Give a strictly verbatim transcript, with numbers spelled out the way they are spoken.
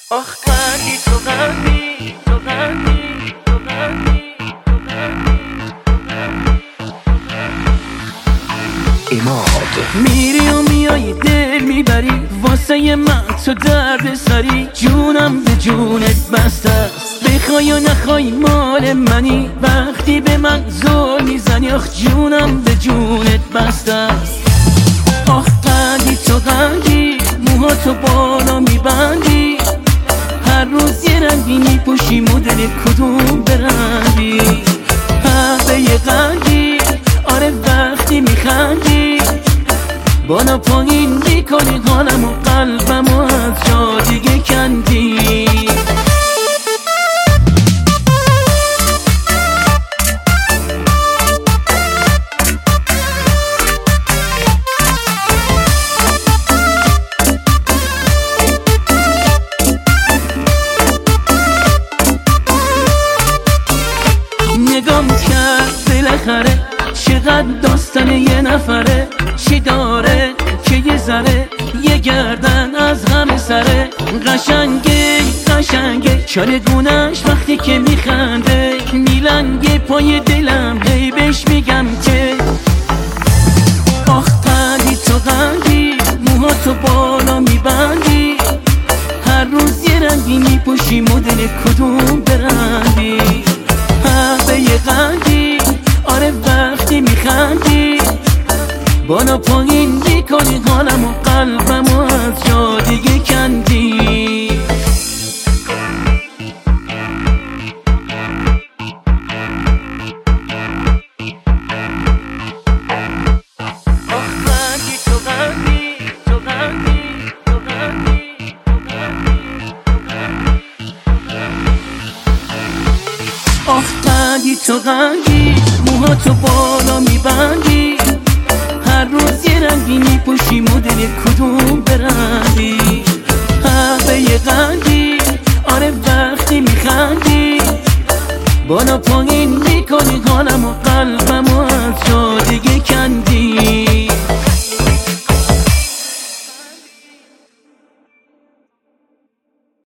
آخ قندی تو قندی تو قندی تو قندی تو قندی اماد میری و میای دل میبری واسه من تو درد سری جونم به جونت بسته است بخوای و نخوای مال منی وقتی به من زور میزنی آخ جونم به جونت بسته است آخ قندی تو قندی موهاتو بالا میبندی هر روز یه رنگی میپوشی مدل کدوم برندی قهوه قندی آره وقتی میخندی بالا پایین میکنی حالم و قلبم و از جا دیگه کندی نگام کرد بالاخره چقدر داستان یه نفره چی داره که یه ذره یه گردن از همه سره قشنگه قشنگه چالگونش وقتی که میخنده میلنگه پای دلم هی بهش میگم که آخ قندی تو قندی موهاتو بالا میبندی هر روز یه رنگی میپوشی مدل کدوم برندی قهوه قندی آره وقتی میخندی بالا پایین میکنی حالم و قلبم و از جا دیگه کندی آخ قندی تو قندی تو قندی تو قندی تو قندی آخ قندی تو قندی موهاتو بالا میبندی هر روز یه رنگی میپوشی مدل کدوم برندی قهوه قندی آره وقتی میخندی بالا پایین میکنی حالم و قلبم